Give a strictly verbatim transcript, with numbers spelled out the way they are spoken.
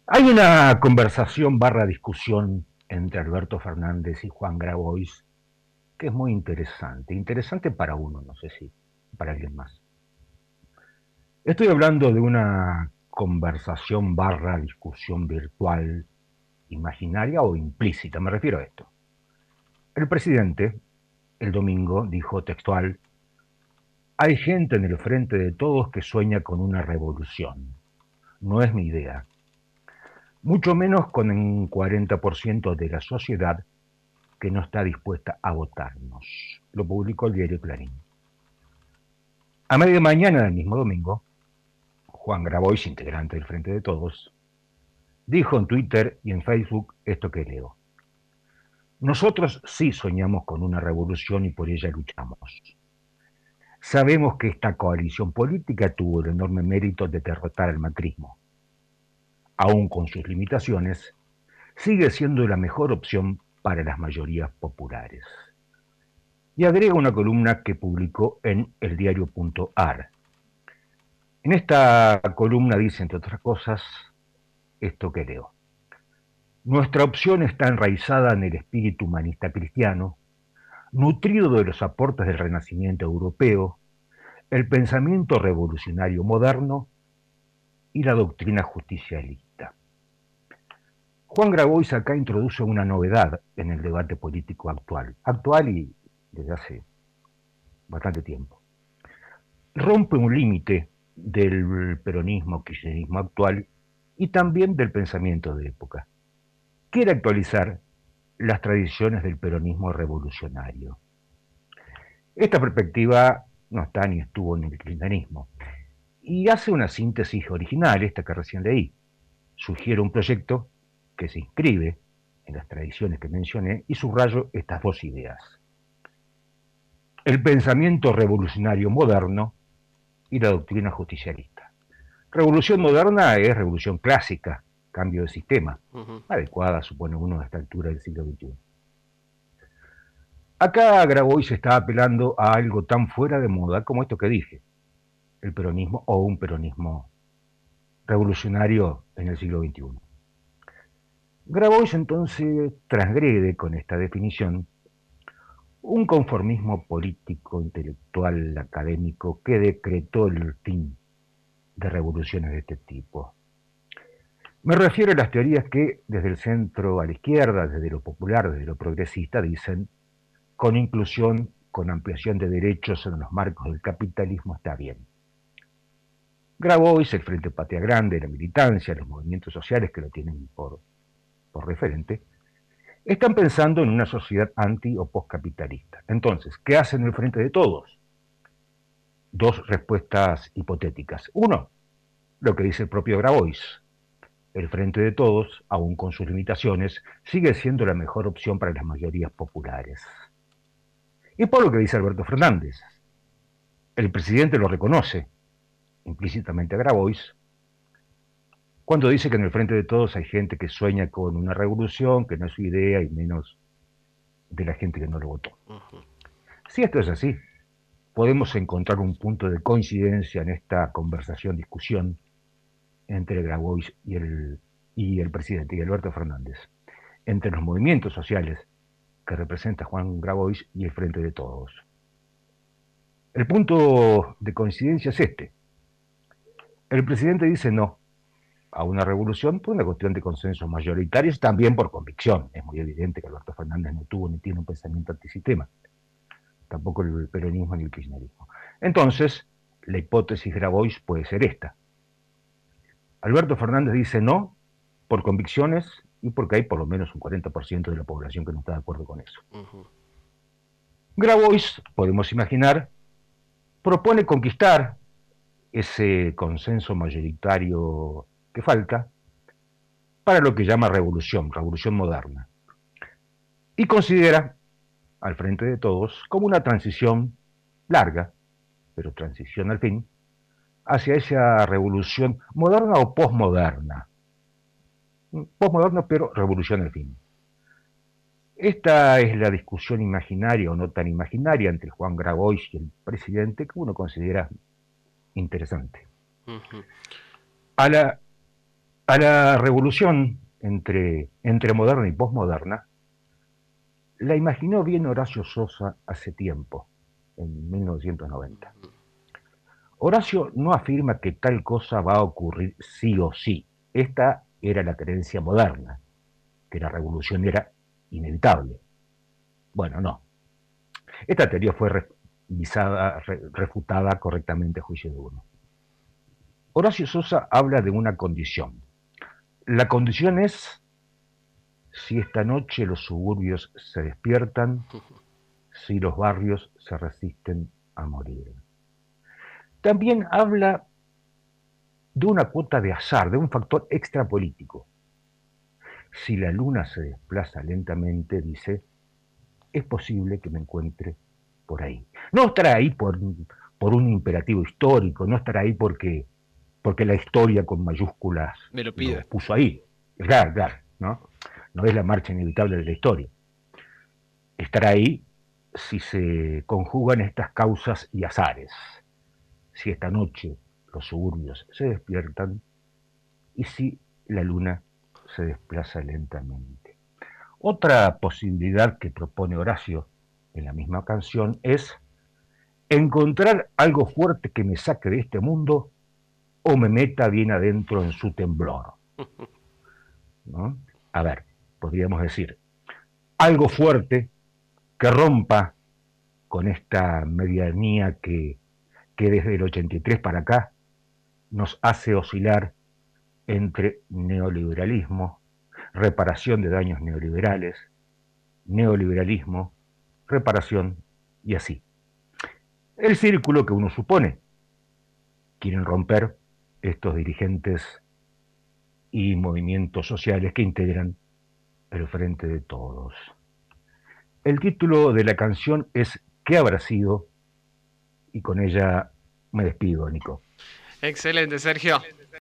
Hay una conversación barra discusión entre Alberto Fernández y Juan Grabois que es muy interesante. Interesante para uno, no sé si para alguien más. Estoy hablando de una conversación barra discusión virtual, imaginaria o implícita. Me refiero a esto. El presidente, el domingo, dijo textual: hay gente en el frente de todos que sueña con una revolución. No es mi idea. Mucho menos con un cuarenta por ciento de la sociedad que no está dispuesta a votarnos. Lo publicó el diario Clarín. A media mañana del mismo domingo, Juan Grabois, integrante del Frente de Todos, dijo en Twitter y en Facebook esto que leo. Nosotros sí soñamos con una revolución y por ella luchamos. Sabemos que esta coalición política tuvo el enorme mérito de derrotar al macrismo. Aún con sus limitaciones, sigue siendo la mejor opción para las mayorías populares. Y agrega una columna que publicó en eldiario.ar. En esta columna dice, entre otras cosas, esto que leo. Nuestra opción está enraizada en el espíritu humanista cristiano, nutrido de los aportes del Renacimiento europeo, el pensamiento revolucionario moderno y la doctrina justicialista. Juan Grabois acá introduce una novedad en el debate político actual, actual y desde hace bastante tiempo. Rompe un límite del peronismo, kirchnerismo actual y también del pensamiento de época. Quiere actualizar las tradiciones del peronismo revolucionario. Esta perspectiva no está ni estuvo en el kirchnerismo y hace una síntesis original, esta que recién leí. Sugiere un proyecto que se inscribe en las tradiciones que mencioné y subrayo estas dos ideas. El pensamiento revolucionario moderno y la doctrina justicialista. Revolución moderna es revolución clásica, cambio de sistema, Ujú. adecuada, supone uno, a esta altura del siglo veintiuno. Acá Grabois está apelando a algo tan fuera de moda como esto que dije, el peronismo o un peronismo revolucionario en el siglo veintiuno. Grabois entonces transgrede con esta definición un conformismo político, intelectual, académico que decretó el fin de revoluciones de este tipo. Me refiero a las teorías que desde el centro a la izquierda, desde lo popular, desde lo progresista, dicen con inclusión, con ampliación de derechos en los marcos del capitalismo está bien. Grabois, el Frente Patria Grande, la militancia, los movimientos sociales que lo tienen por, por referente, están pensando en una sociedad anti o postcapitalista. Entonces, ¿qué hacen el Frente de Todos? Dos respuestas hipotéticas. Uno, lo que dice el propio Grabois. El Frente de Todos, aun con sus limitaciones, sigue siendo la mejor opción para las mayorías populares. Y por lo que dice Alberto Fernández, el presidente lo reconoce implícitamente a Grabois cuando dice que en el Frente de Todos hay gente que sueña con una revolución, que no es su idea, y menos de la gente que no lo votó. Ujú. Si esto es así, podemos encontrar un punto de coincidencia en esta conversación, discusión entre Grabois y el, y el presidente, y Alberto Fernández, entre los movimientos sociales que representa Juan Grabois y el Frente de Todos. El punto de coincidencia es este. El presidente dice no a una revolución por una cuestión de consensos mayoritarios, también por convicción. Es muy evidente que Alberto Fernández no tuvo ni tiene un pensamiento antisistema, tampoco el peronismo ni el kirchnerismo. Entonces, la hipótesis Grabois puede ser esta. Alberto Fernández dice no por convicciones y porque hay por lo menos un cuarenta por ciento de la población que no está de acuerdo con eso. Ujú. Grabois, podemos imaginar, propone conquistar ese consenso mayoritario que falta para lo que llama revolución, revolución moderna. Y considera al Frente de Todos como una transición larga, pero transición al fin, hacia esa revolución moderna o posmoderna. Posmoderna, pero revolución al fin. Esta es la discusión imaginaria o no tan imaginaria entre Juan Grabois y el presidente que uno considera interesante. Ujú. A la, A la revolución entre, entre moderna y posmoderna la imaginó bien Horacio Sosa hace tiempo, en mil novecientos noventa. Horacio no afirma que tal cosa va a ocurrir sí o sí. Esta era la creencia moderna, que la revolución era inevitable. Bueno, no. Esta teoría fue revisada, re, refutada correctamente a juicio de uno. Horacio Sosa habla de una condición. La condición es si esta noche los suburbios se despiertan, si los barrios se resisten a morir. También habla de una cuota de azar, de un factor extrapolítico. Si la luna se desplaza lentamente, dice, es posible que me encuentre por ahí. No estará ahí por, por un imperativo histórico, no estará ahí porque, porque la historia con mayúsculas Me lo lo pide. puso ahí. Claro, claro, ¿no? No es la marcha inevitable de la historia. Estará ahí si se conjugan estas causas y azares. Si esta noche los suburbios se despiertan y si la luna se desplaza lentamente. Otra posibilidad que propone Horacio en la misma canción es encontrar algo fuerte que me saque de este mundo o me meta bien adentro en su temblor, ¿no? A ver, podríamos decir, algo fuerte que rompa con esta medianía que, que desde el ochenta y tres para acá nos hace oscilar entre neoliberalismo, reparación de daños neoliberales, neoliberalismo, reparación y así. El círculo que uno supone quieren romper estos dirigentes y movimientos sociales que integran el Frente de Todos. El título de la canción es ¿Qué habrá sido? Y con ella me despido, Nico. Excelente, Sergio.